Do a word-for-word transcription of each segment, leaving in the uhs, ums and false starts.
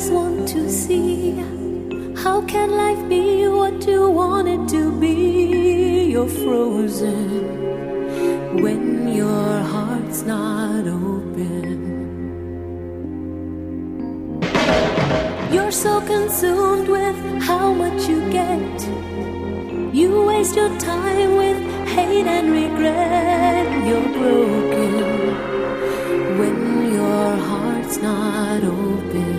eyes want to see. How can life be what you want it to be? You're frozen when your heart's not open. You're so consumed with how much you get. You waste your time with hate and regret. You're broken when your heart's not open.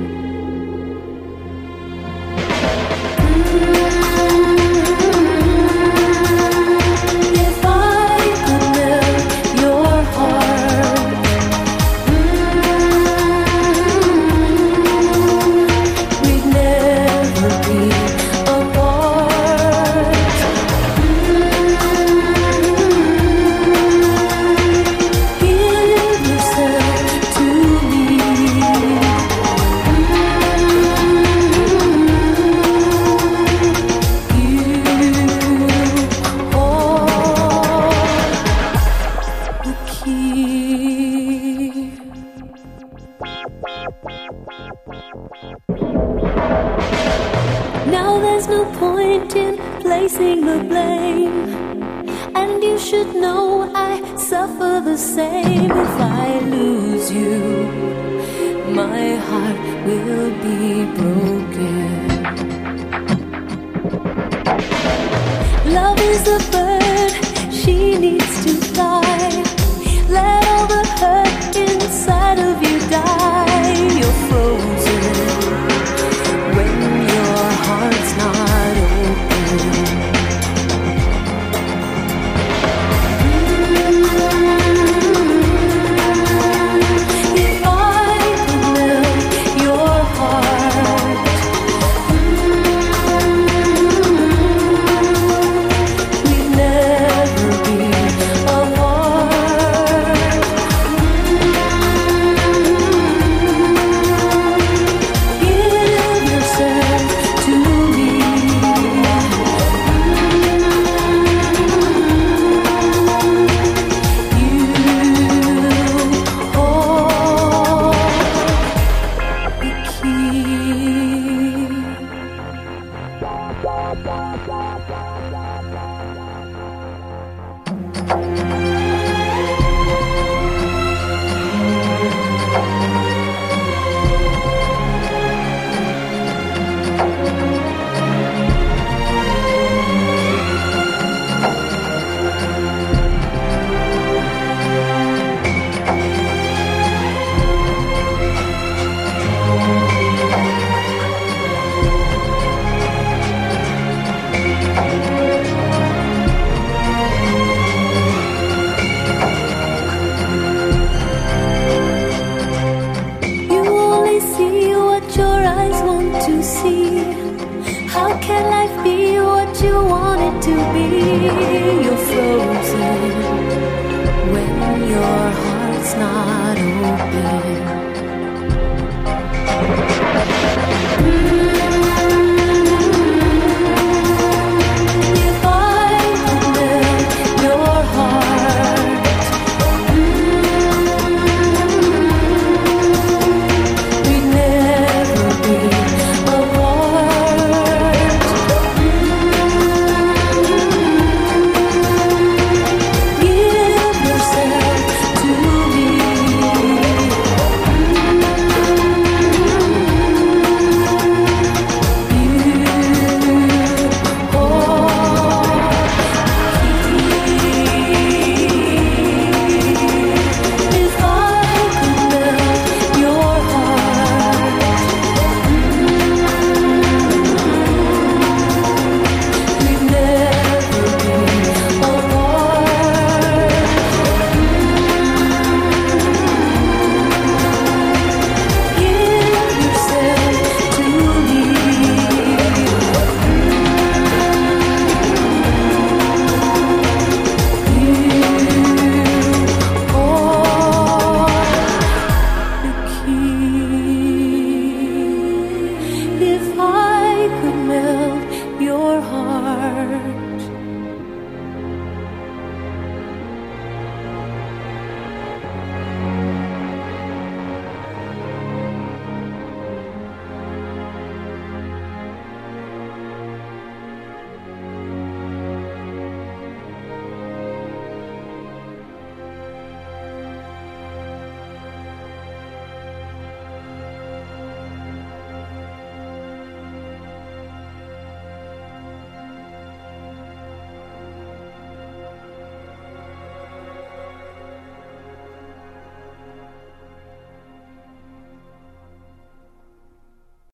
If I could melt your heart, we'd never be apart. Give yourself to me. Now there's no point in placing the blame, and you should know I suffer the same. If I lose you, my heart will be broken. Love is the